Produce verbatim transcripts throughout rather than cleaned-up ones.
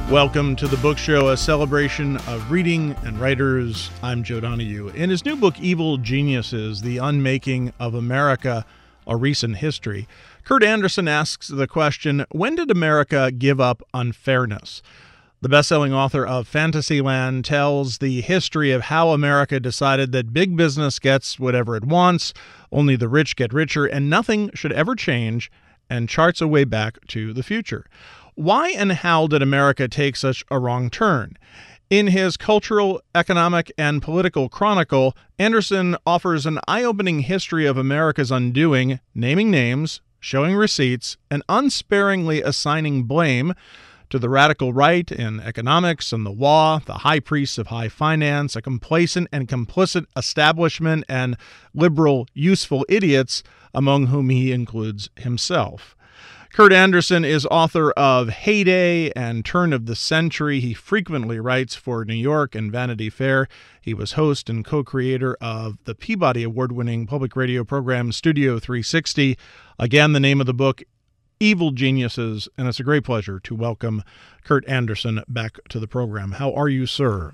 Welcome to the Book Show, a celebration of reading and writers. I'm Joe Donahue. In his new book, Evil Geniuses, The Unmaking of America, A Recent History, Kurt Andersen asks the question, when did America give up unfairness? The best-selling author of Fantasyland tells the history of how America decided that big business gets whatever it wants, only the rich get richer, and nothing should ever change, and charts a way back to the future. Why and how did America take such a wrong turn? In his Cultural, Economic, and Political Chronicle, Andersen offers an eye-opening history of America's undoing, naming names, showing receipts, and unsparingly assigning blame to the radical right in economics and the law, the high priests of high finance, a complacent and complicit establishment, and liberal, useful idiots, among whom he includes himself. Kurt Andersen is author of Heyday and Turn of the Century. He frequently writes for New York and Vanity Fair. He was host and co-creator of the Peabody Award-winning public radio program Studio three sixty. Again, the name of the book, Evil Geniuses, and it's a great pleasure to welcome Kurt Andersen back to the program. How are you, sir?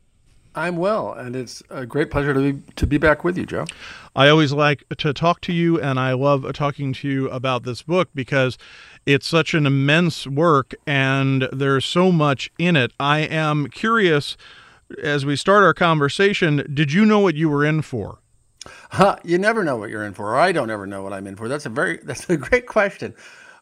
I'm well, and it's a great pleasure to be, to be back with you, Joe. I always like to talk to you, and I love talking to you about this book because it's such an immense work, and there's so much in it. I am curious, as we start our conversation, did you know what you were in for? Huh, you never know what you're in for, or I don't ever know what I'm in for. That's a very that's a great question.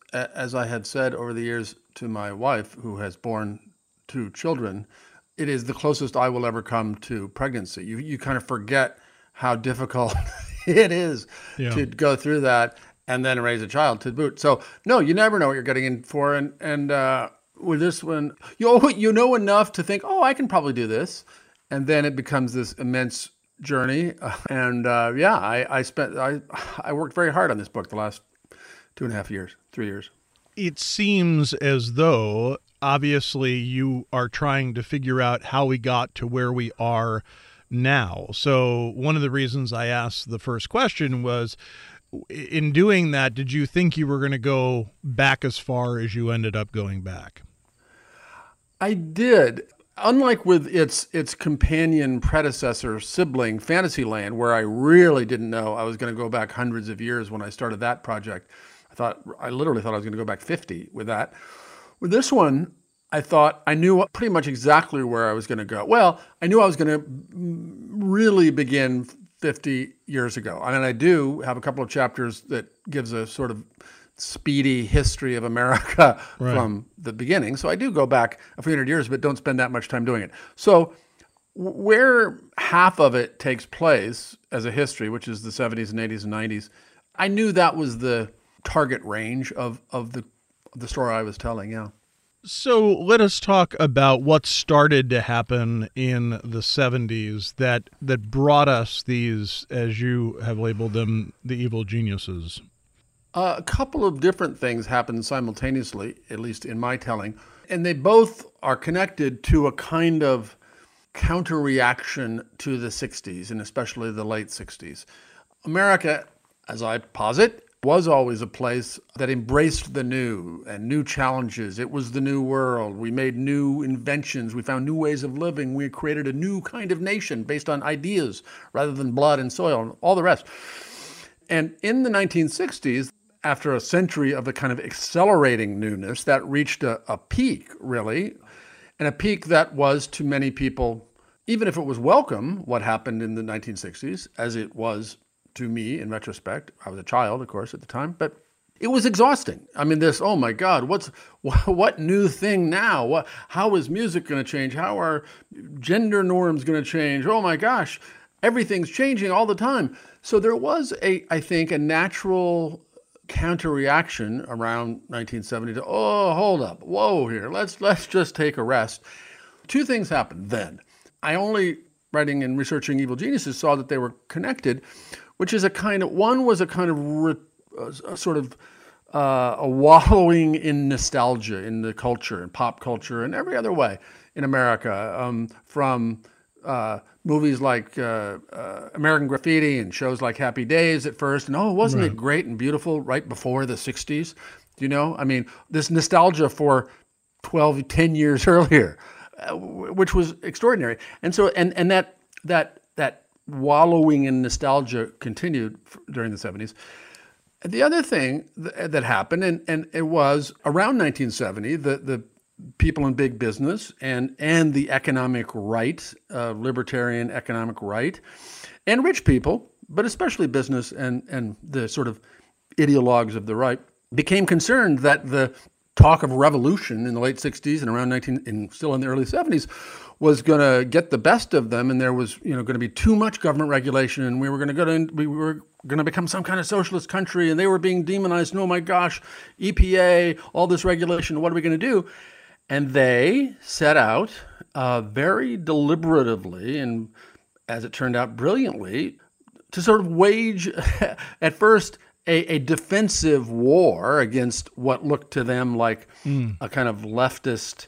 As I had said over the years to my wife, who has borne two children, it is the closest I will ever come to pregnancy. You you kind of forget how difficult it is yeah. to go through that and then raise a child to boot. So no, you never know what you're getting in for. And and uh, with this one, you you know enough to think, oh, I can probably do this, and then it becomes this immense journey. And uh, yeah, I I spent I I worked very hard on this book the last two and a half years, three years. It seems as though, obviously, you are trying to figure out how we got to where we are now. So one of the reasons I asked the first question was, in doing that, did you think you were going to go back as far as you ended up going back? I did. Unlike with its its companion predecessor sibling, Fantasyland, where I really didn't know I was going to go back hundreds of years when I started that project. I thought I literally thought I was going to go back fifty with that. With this one, I thought I knew pretty much exactly where I was going to go. Well, I knew I was going to really begin fifty years ago. I mean, I do have a couple of chapters that gives a sort of speedy history of America right. from the beginning. So I do go back a few hundred years, but don't spend that much time doing it. So where half of it takes place as a history, which is the seventies and eighties and nineties, I knew that was the target range of, of the the story I was telling, yeah. So let us talk about what started to happen in the seventies that that brought us these, as you have labeled them, the evil geniuses. Uh, a couple of different things happened simultaneously, at least in my telling, and they both are connected to a kind of counter-reaction to the sixties, and especially the late sixties. America, as I posit, was always a place that embraced the new and new challenges. It was the new world. We made new inventions. We found new ways of living. We created a new kind of nation based on ideas rather than blood and soil and all the rest. And in the nineteen sixties, after a century of the kind of accelerating newness, that reached a, a peak, really, and a peak that was to many people, even if it was welcome, what happened in the nineteen sixties, as it was to me, in retrospect. I was a child, of course, at the time, but it was exhausting. I mean, this, oh my God, what's what new thing now? What, how is music going to change? How are gender norms going to change? Oh my gosh, everything's changing all the time. So there was, a, I think, a natural counter-reaction around nineteen seventy to, oh, hold up, whoa here, let's let's just take a rest. Two things happened then. I only, writing and researching Evil Geniuses, saw that they were connected, which is a kind of, one was a kind of re, a, a sort of uh, a wallowing in nostalgia in the culture and pop culture and every other way in America, um, from uh, movies like uh, uh, American Graffiti and shows like Happy Days at first. And oh, wasn't right. it great and beautiful right before the sixties? You know, I mean, this nostalgia for twelve, ten years earlier, uh, which was extraordinary. And so, and and that that that wallowing in nostalgia continued during the seventies. The other thing th- that happened, and, and it was around nineteen seventy, the, the people in big business and, and the economic right, uh, libertarian economic right, and rich people, but especially business and, and the sort of ideologues of the right, became concerned that the talk of revolution in the late sixties and around nineteen, and still in the early seventies, was going to get the best of them, and there was, you know, going to be too much government regulation, and we were going to go to, we were going to become some kind of socialist country, and they were being demonized. And oh my gosh, E P A, all this regulation, what are we going to do? And they set out uh, very deliberatively, and as it turned out, brilliantly, to sort of wage, at first, a, a defensive war against what looked to them like mm. a kind of leftist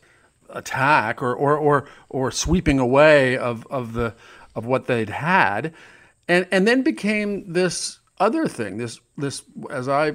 attack or or or or sweeping away of of the of what they'd had, and and then became this other thing. This this as I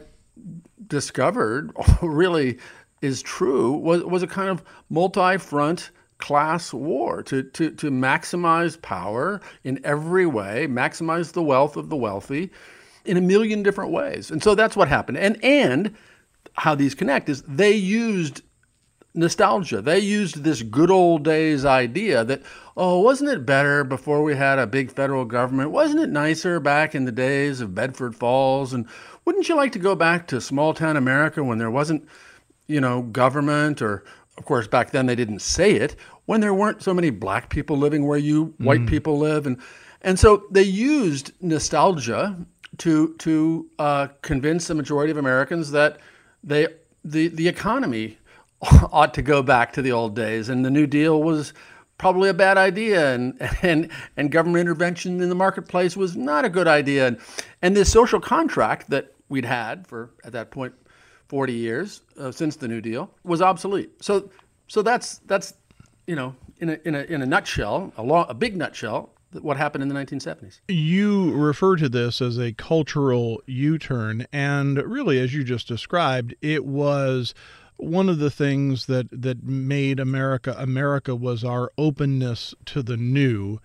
discovered really is true was was a kind of multi-front class war to to to maximize power in every way, maximize the wealth of the wealthy in a million different ways. And so that's what happened. And and how these connect is they used nostalgia. They used this good old days idea that, oh, wasn't it better before we had a big federal government? Wasn't it nicer back in the days of Bedford Falls? And wouldn't you like to go back to small town America when there wasn't, you know, government? Or, of course, back then they didn't say it, when there weren't so many black people living where you white mm. people live. And and so they used nostalgia to to uh, convince the majority of Americans that they the the economy ought to go back to the old days, and the New Deal was probably a bad idea, and and and government intervention in the marketplace was not a good idea, and and this social contract that we'd had for at that point forty years uh, since the New Deal was obsolete. So so that's that's you know in a in a in a nutshell, a long, a big nutshell, what happened in the nineteen seventies. You refer to this as a cultural U-turn, and really, as you just described, it was one of the things that, that made America America was our openness to the new,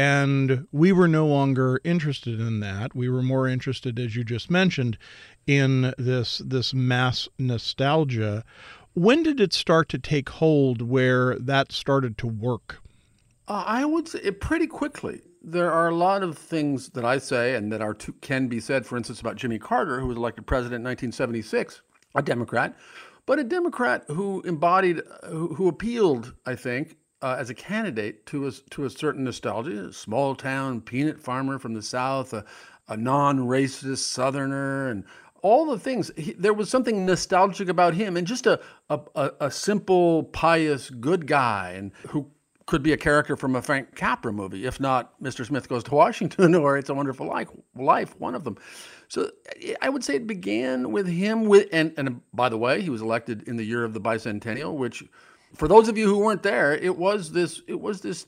and we were no longer interested in that. We were more interested, as you just mentioned, in this this mass nostalgia. When did it start to take hold where that started to work? Uh, I would say it pretty quickly. There are a lot of things that I say and that are to, can be said, for instance, about Jimmy Carter, who was elected president in nineteen seventy-six, a Democrat, but a Democrat who embodied, who, who appealed, I think, uh, as a candidate to a, to a certain nostalgia, a small town peanut farmer from the South, a, a non-racist Southerner, and all the things. He, there was something nostalgic about him, and just a, a, a, a simple, pious, good guy, and who could be a character from a Frank Capra movie, if not Mister Smith Goes to Washington or It's a Wonderful Life, life one of them. So I would say it began with him. With and, and by the way, he was elected in the year of the bicentennial, which, for those of you who weren't there, it was this it was this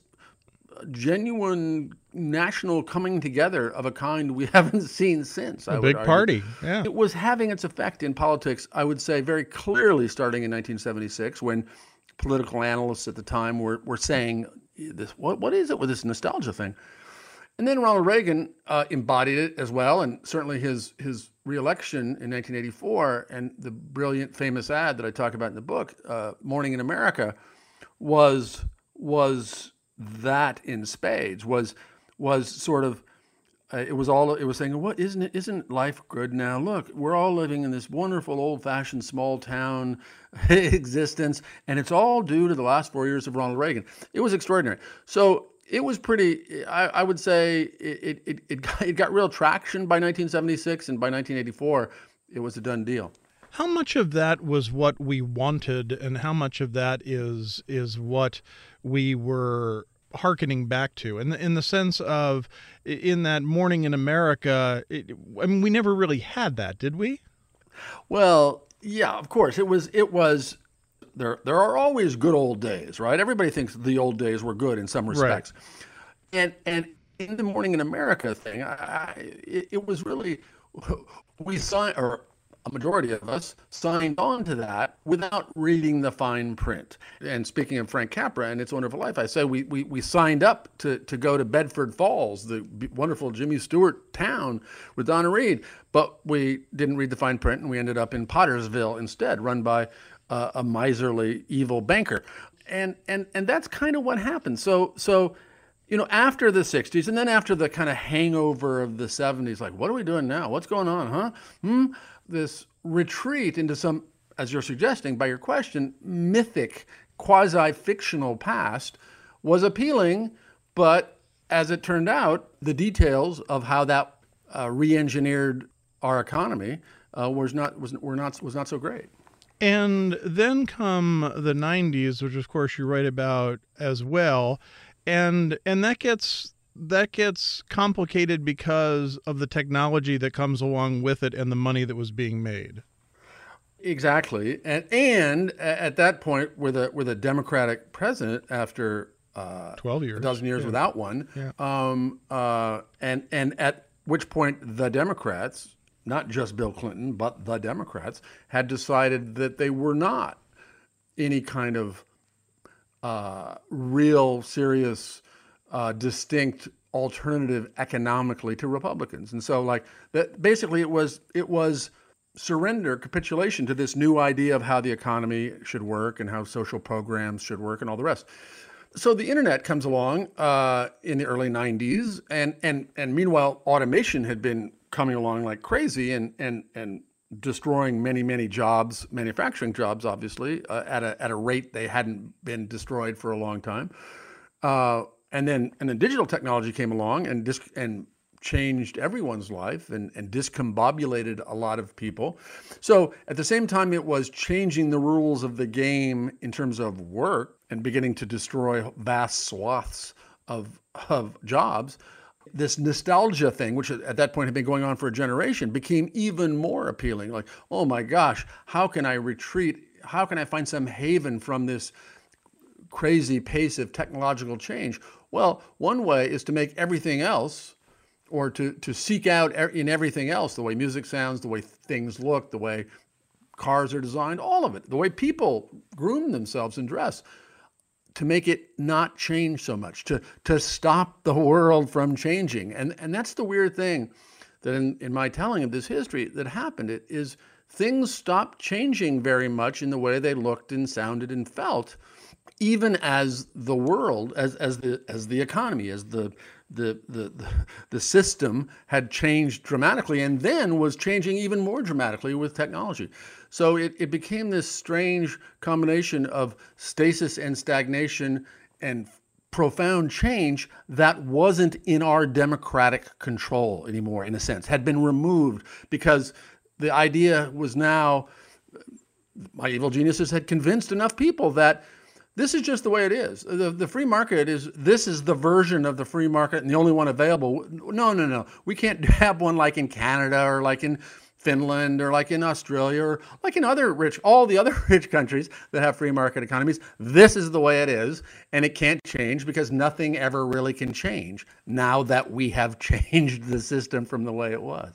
genuine national coming together of a kind we haven't seen since. A big party, yeah. It was having its effect in politics, I would say, very clearly starting in nineteen seventy-six, when political analysts at the time were were saying, "This what what is it with this nostalgia thing?" And then Ronald Reagan uh, embodied it as well, and certainly his his reelection in nineteen eighty-four and the brilliant, famous ad that I talk about in the book, uh, "Morning in America," was was that in spades. Was was sort of uh, it was all it was saying. What isn't it? Isn't life good now? Look, we're all living in this wonderful, old-fashioned small town existence, and it's all due to the last four years of Ronald Reagan. It was extraordinary. So. It was pretty, I, I would say it, it, it, got, it got real traction by nineteen seventy-six, and by nineteen eighty-four, it was a done deal. How much of that was what we wanted, and how much of that is is what we were hearkening back to? In the, in the sense of, in that Morning in America, it, I mean, we never really had that, did we? Well, yeah, of course. It was, it was... There, there are always good old days, right? Everybody thinks the old days were good in some respects, right. and and in the Morning in America thing, I, I, it, it was really we signed, or a majority of us signed on to that without reading the fine print. And speaking of Frank Capra and It's a Wonderful Life, I say we, we, we signed up to, to go to Bedford Falls, the wonderful Jimmy Stewart town with Donna Reed, but we didn't read the fine print and we ended up in Pottersville instead, run by uh, a miserly, evil banker. And, and, and that's kind of what happened. So, so, you know, after the sixties and then after the kind of hangover of the seventies, like, what are we doing now? What's going on, huh? Hmm? This retreat into some, as you're suggesting by your question, mythic, quasi-fictional past was appealing, but as it turned out, the details of how that uh, re-engineered our economy uh, was not was were not was not so great. And then come the nineties, which of course you write about as well, and and that gets that gets complicated because of the technology that comes along with it and the money that was being made. Exactly, and and at that point, with a with a Democratic president after uh, twelve years, a dozen years yeah. without one, yeah. um, uh, and and at which point the Democrats, not just Bill Clinton, but the Democrats, had decided that they were not any kind of uh, real, serious, uh, distinct alternative economically to Republicans. And so, like that, basically, it was it was surrender, capitulation to this new idea of how the economy should work and how social programs should work and all the rest. So the internet comes along uh, in the early nineties, and and and meanwhile, automation had been coming along like crazy and and and destroying many many jobs, manufacturing jobs, obviously uh, at a at a rate they hadn't been destroyed for a long time. Uh, and then and then digital technology came along and dis- and changed everyone's life and, and discombobulated a lot of people. So at the same time, it was changing the rules of the game in terms of work and beginning to destroy vast swaths of, of jobs. This nostalgia thing, which at that point had been going on for a generation, became even more appealing. Like, oh my gosh, how can I retreat? How can I find some haven from this crazy pace of technological change? Well, one way is to make everything else, or to, to seek out in everything else, the way music sounds, the way things look, the way cars are designed, all of it, the way people groom themselves and dress, to make it not change so much, to, to stop the world from changing. And, and that's the weird thing that in, in my telling of this history that happened, it is things stopped changing very much in the way they looked and sounded and felt, even as the world, as, as the as the economy, as the The, the the system had changed dramatically and then was changing even more dramatically with technology. So it, it became this strange combination of stasis and stagnation and profound change that wasn't in our democratic control anymore, in a sense, had been removed because the idea was now, my evil geniuses had convinced enough people that this is just the way it is. The, the free market is, this is the version of the free market and the only one available. No, no, no. We can't have one like in Canada or like in Finland or like in Australia or like in other rich, all the other rich countries that have free market economies. This is the way it is, and it can't change because nothing ever really can change now that we have changed the system from the way it was.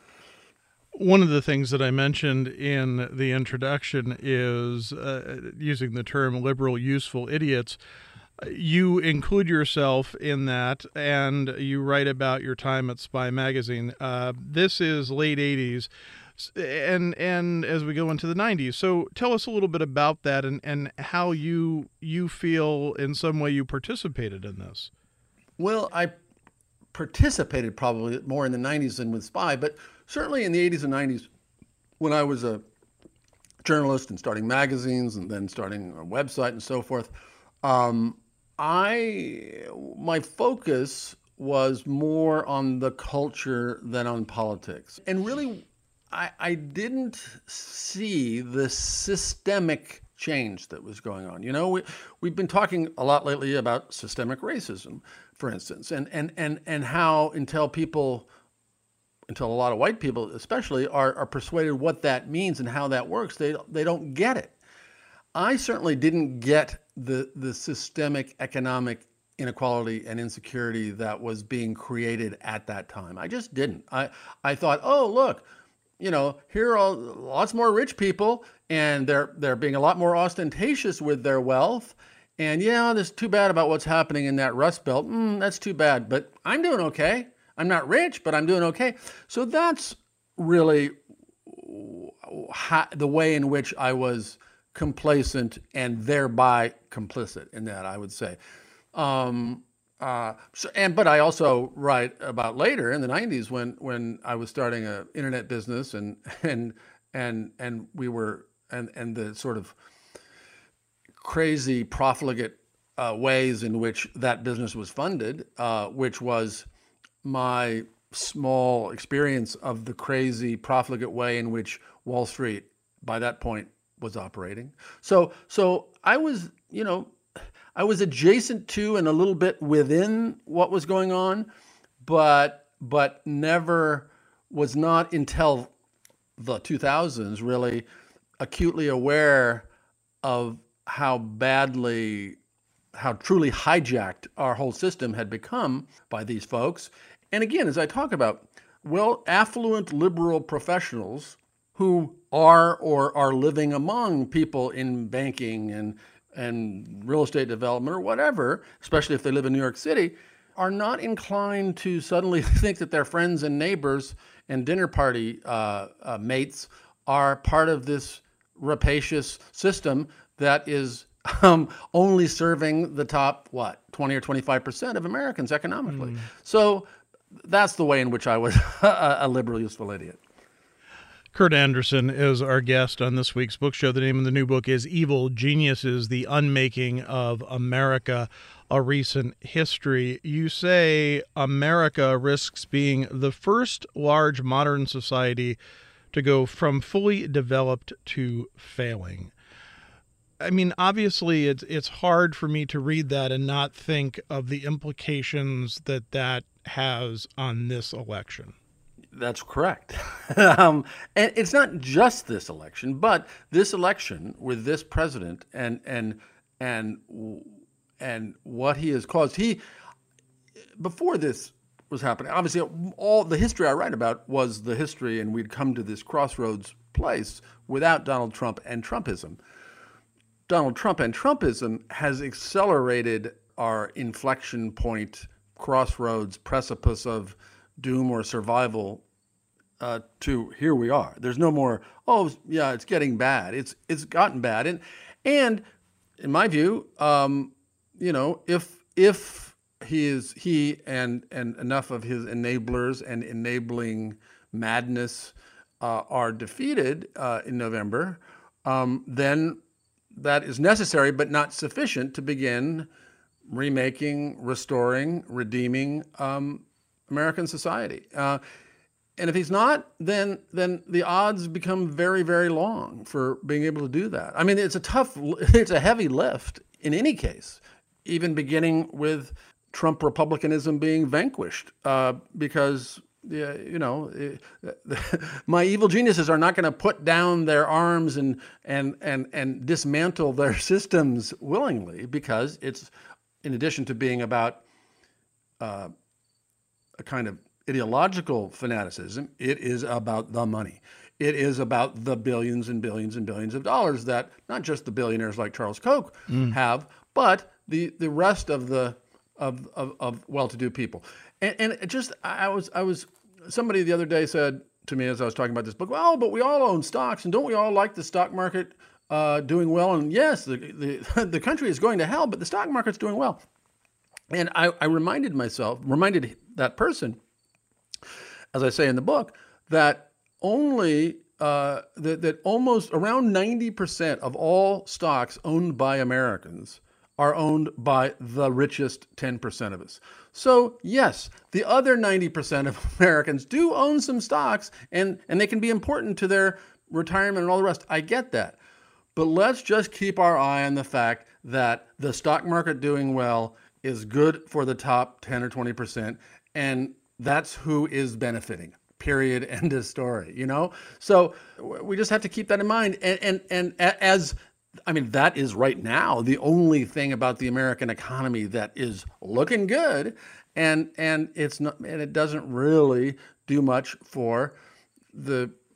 One of the things that I mentioned in the introduction is uh, using the term liberal useful idiots. You include yourself in that, and you write about your time at Spy Magazine. Uh, this is late eighties, and and as we go into the nineties. So tell us a little bit about that and, and how you you feel in some way you participated in this. Well, I participated probably more in the nineties than with Spy, but certainly in the eighties and nineties, when I was a journalist and starting magazines and then starting a website and so forth, um, I my focus was more on the culture than on politics. And really, I, I didn't see the systemic change that was going on. You know, we, we've been talking a lot lately about systemic racism, for instance, and, and, and, and how until people until a lot of white people especially are, are persuaded what that means and how that works, they they don't get it. I certainly didn't get the the systemic economic inequality and insecurity that was being created at that time. I just didn't. I, I thought, oh, look, you know, here are all, lots more rich people, and they're they're being a lot more ostentatious with their wealth. And yeah, there's too bad about what's happening in that Rust Belt. Mm, that's too bad, but I'm doing okay. I'm not rich, but I'm doing okay. So that's really the way in which I was complacent and thereby complicit in that, I would say. Um, uh, so, and but I also write about later in the nineties when when I was starting an internet business and and and and we were and and the sort of crazy profligate uh, ways in which that business was funded, uh, which was my small experience of the crazy profligate way in which Wall Street by that point was operating. So, so I was, you know, I was adjacent to and a little bit within what was going on, but, but never was not until the two thousands really acutely aware of how badly, how truly hijacked our whole system had become by these folks. And again, as I talk about, well, affluent liberal professionals who are or are living among people in banking and, and real estate development or whatever, especially if they live in New York City, are not inclined to suddenly think that their friends and neighbors and dinner party uh, uh, mates are part of this rapacious system that is um, only serving the top, what, twenty or twenty-five percent of Americans economically. Mm. So that's the way in which I was a, a liberal useful idiot. Kurt Andersen is our guest on this week's book show. The name of the new book is Evil Geniuses, The Unmaking of America, A Recent History. You say America risks being the first large modern society to go from fully developed to failing. I mean, obviously, it's it's hard for me to read that and not think of the implications that that has on this election. That's correct. um, and it's not just this election, but this election with this president and and and and what he has caused. He before this was happening, obviously, all the history I write about was the history, and we'd come to this crossroads place without Donald Trump and Trumpism. Donald Trump and Trumpism has accelerated our inflection point, crossroads, precipice of doom or survival uh, to here we are. There's no more, oh, yeah, it's getting bad. It's it's gotten bad. And, and in my view, um, you know, if if he is he and and enough of his enablers and enabling madness uh, are defeated uh, in November, um, then that is necessary but not sufficient to begin remaking, restoring, redeeming um, American society. Uh, and if he's not, then then the odds become very, very long for being able to do that. I mean, it's a tough, it's a heavy lift in any case, even beginning with Trump Republicanism being vanquished, uh, because, yeah, you know, my evil geniuses are not going to put down their arms and and and and dismantle their systems willingly, because it's, in addition to being about uh, a kind of ideological fanaticism, it is about the money. It is about the billions and billions and billions of dollars that not just the billionaires like Charles Koch mm. have, but the the rest of the of of, of well-to-do people. And, and it just I was I was somebody the other day said to me as I was talking about this book, well, but we all own stocks, and don't we all like the stock market uh, doing well? And yes, the, the the country is going to hell, but the stock market's doing well. And I, I reminded myself, reminded that person, as I say in the book, that only uh, that, that almost around ninety percent of all stocks owned by Americans are owned by the richest ten percent of us. So yes, the other ninety percent of Americans do own some stocks, and, and they can be important to their retirement and all the rest. I get that. But let's just keep our eye on the fact that the stock market doing well is good for the top ten or twenty percent, and that's who is benefiting, period, end of story, you know? So we just have to keep that in mind. And, and, and as, I mean, that is right now the only thing about the American economy that is looking good, and, and it's not, and it doesn't really do much for the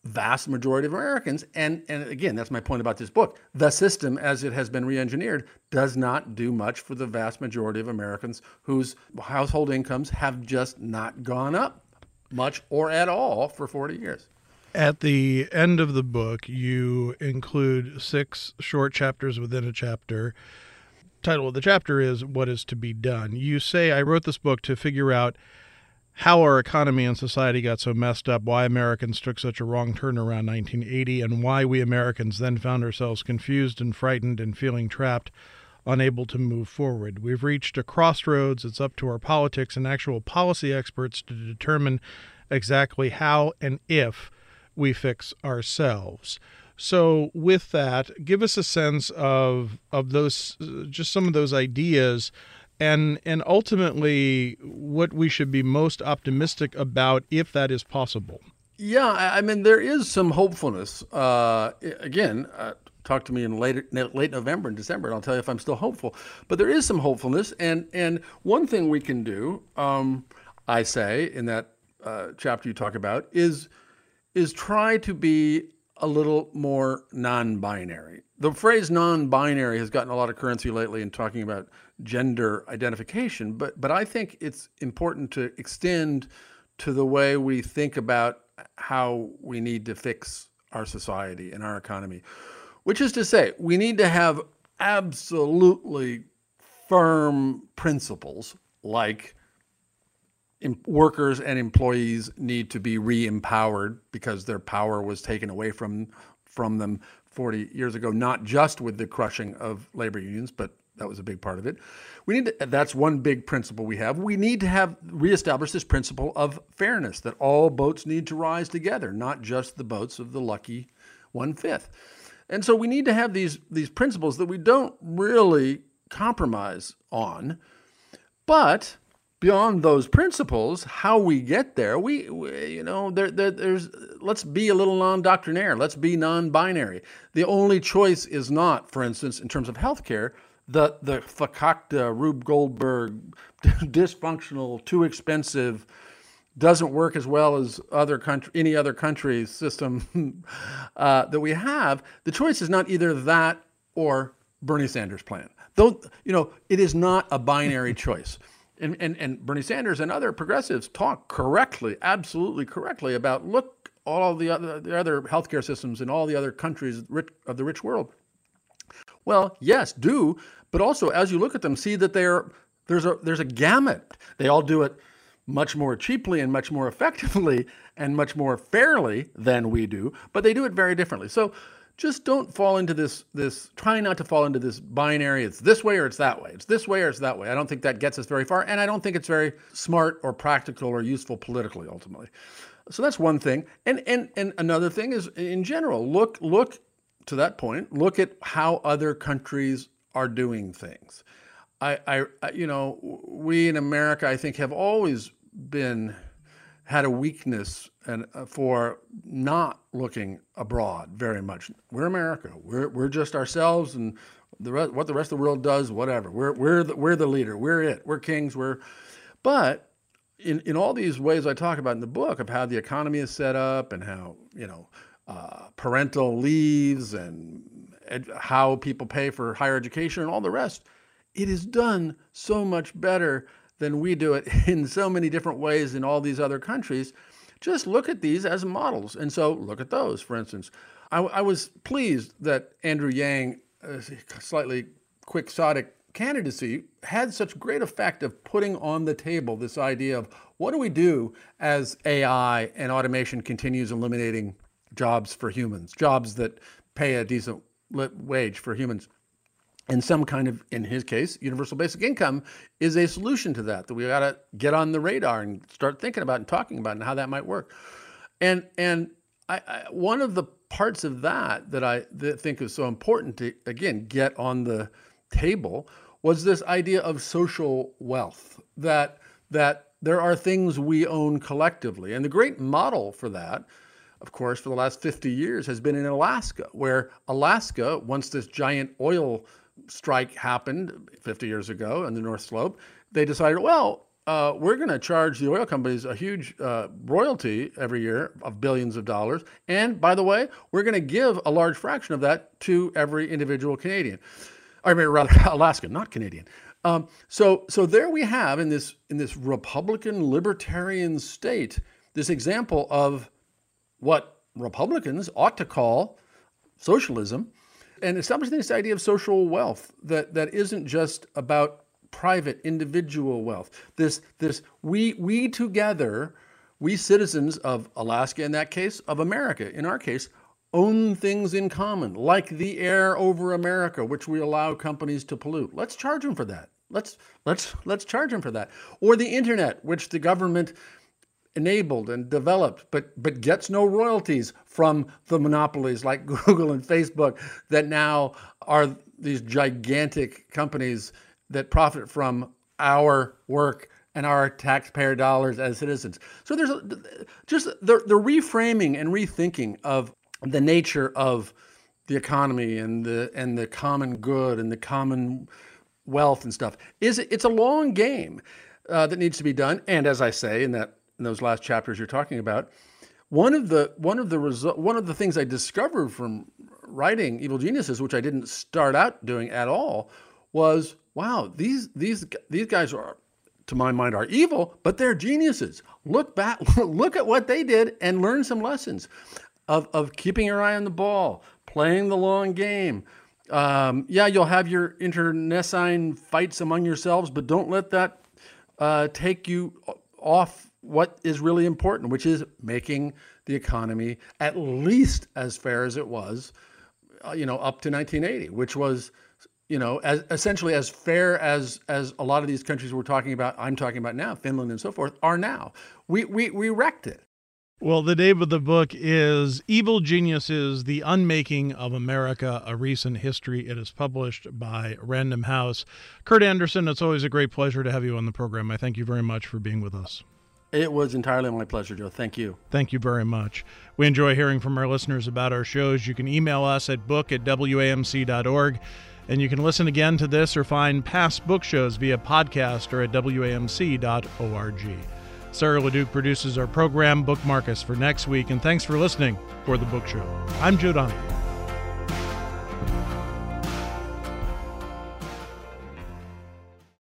vast majority of Americans. And, and again, that's my point about this book. The system, as it has been re-engineered, does not do much for the vast majority of Americans whose household incomes have just not gone up much or at all for forty years. At the end of the book, you include six short chapters within a chapter. Title of the chapter is What is to be Done. You say, I wrote this book to figure out how our economy and society got so messed up, why Americans took such a wrong turn around nineteen eighty, and why we Americans then found ourselves confused and frightened and feeling trapped, unable to move forward. We've reached a crossroads. It's up to our politics and actual policy experts to determine exactly how and if we fix ourselves. So with that, give us a sense of of those, just some of those ideas, and and ultimately what we should be most optimistic about if that is possible. Yeah, I I mean, there is some hopefulness. Uh, again, uh, talk to me in late late November and December, and I'll tell you if I'm still hopeful. But there is some hopefulness, and and one thing we can do, um, I say in that uh, chapter you talk about, is is try to be a little more non-binary. The phrase non-binary has gotten a lot of currency lately in talking about gender identification, but but I think it's important to extend to the way we think about how we need to fix our society and our economy, which is to say, we need to have absolutely firm principles like workers and employees need to be re-empowered because their power was taken away from from them forty years ago, not just with the crushing of labor unions, but that was a big part of it. We need to, that's one big principle we have. We need to have reestablish this principle of fairness, that all boats need to rise together, not just the boats of the lucky one-fifth. And so we need to have these, these principles that we don't really compromise on, but beyond those principles, how we get there, we, we you know, there, there, there's, let's be a little non-doctrinaire. Let's be non-binary. The only choice is not, for instance, in terms of healthcare, the, the fakakta, Rube Goldberg, dysfunctional, too expensive, doesn't work as well as other country, any other country's system uh, that we have. The choice is not either that or Bernie Sanders' plan. Though, you know, it is not a binary choice. And, and, and Bernie Sanders and other progressives talk correctly, absolutely correctly about, look, all of the other, the other healthcare systems in all the other countries rich, of the rich world. Well, yes, do, but also as you look at them, see that they're, there's a there's a gamut. They all do it much more cheaply and much more effectively and much more fairly than we do, but they do it very differently. So just don't fall into this, this, try not to fall into this binary, it's this way or it's that way. It's this way or it's that way. I don't think that gets us very far, and I don't think it's very smart or practical or useful politically, ultimately. So that's one thing. And and and another thing is, in general, look, look to that point, look at how other countries are doing things. I, I, you know, we in America, I think, have always been had a weakness and for not looking abroad very much. We're America. We're we're just ourselves, and the rest, what the rest of the world does, whatever. We're we're the, we're the leader. We're it. We're kings. We're, but in in all these ways I talk about in the book of how the economy is set up and how you know uh, parental leaves and ed, how people pay for higher education and all the rest, it is done so much better than we do it in so many different ways in all these other countries. Just look at these as models. And so look at those, for instance. I, I was pleased that Andrew Yang, uh, slightly quixotic candidacy, had such great effect of putting on the table this idea of what do we do as A I and automation continues eliminating jobs for humans, jobs that pay a decent wage for humans. And some kind of, in his case, universal basic income is a solution to that, that we got to get on the radar and start thinking about and talking about and how that might work. And and I, I, one of the parts of that that I that think is so important to, again, get on the table was this idea of social wealth, that that there are things we own collectively. And the great model for that, of course, for the last fifty years has been in Alaska, where Alaska, once this giant oil strike happened fifty years ago on the North Slope, they decided, well, uh, we're going to charge the oil companies a huge uh, royalty every year of billions of dollars. And by the way, we're going to give a large fraction of that to every individual Canadian. I mean, rather, Alaskan, not Canadian. Um, so, so there we have in this in this Republican libertarian state this example of what Republicans ought to call socialism, and establishing this idea of social wealth that that isn't just about private individual wealth. This this we we together, we citizens of Alaska in that case, of America in our case, own things in common, like the air over America, which we allow companies to pollute. Let's charge them for that. Let's let's let's charge them for that. Or the internet, which the government enabled and developed, but but gets no royalties from the monopolies like Google and Facebook that now are these gigantic companies that profit from our work and our taxpayer dollars as citizens. So there's a, just the, the reframing and rethinking of the nature of the economy and the and the common good and the common wealth and stuff is it's a long game uh, that needs to be done. And as I say in that in those last chapters you're talking about, one of the one of the result one of the things I discovered from writing Evil Geniuses, which I didn't start out doing at all, was wow, these these these guys are, to my mind, are evil, but they're geniuses. Look back, look at what they did and learn some lessons of of keeping your eye on the ball, playing the long game. Um, yeah, you'll have your internecine fights among yourselves, but don't let that uh, take you off what is really important, which is making the economy at least as fair as it was, uh, you know, up to nineteen eighty, which was, you know, as essentially as fair as as a lot of these countries we're talking about, I'm talking about now, Finland and so forth, are now. We we we wrecked it. Well, the name of the book is Evil Geniuses, The Unmaking of America, A Recent History. It is published by Random House. Kurt Andersen, it's always a great pleasure to have you on the program. I thank you very much for being with us. It was entirely my pleasure, Joe. Thank you. Thank you very much. We enjoy hearing from our listeners about our shows. You can email us at book at W A M C dot org, and you can listen again to this or find past book shows via podcast or at W A M C dot org. Sarah LeDuc produces our program. Bookmark us for next week, and thanks for listening for The Book Show. I'm Joe Donahue.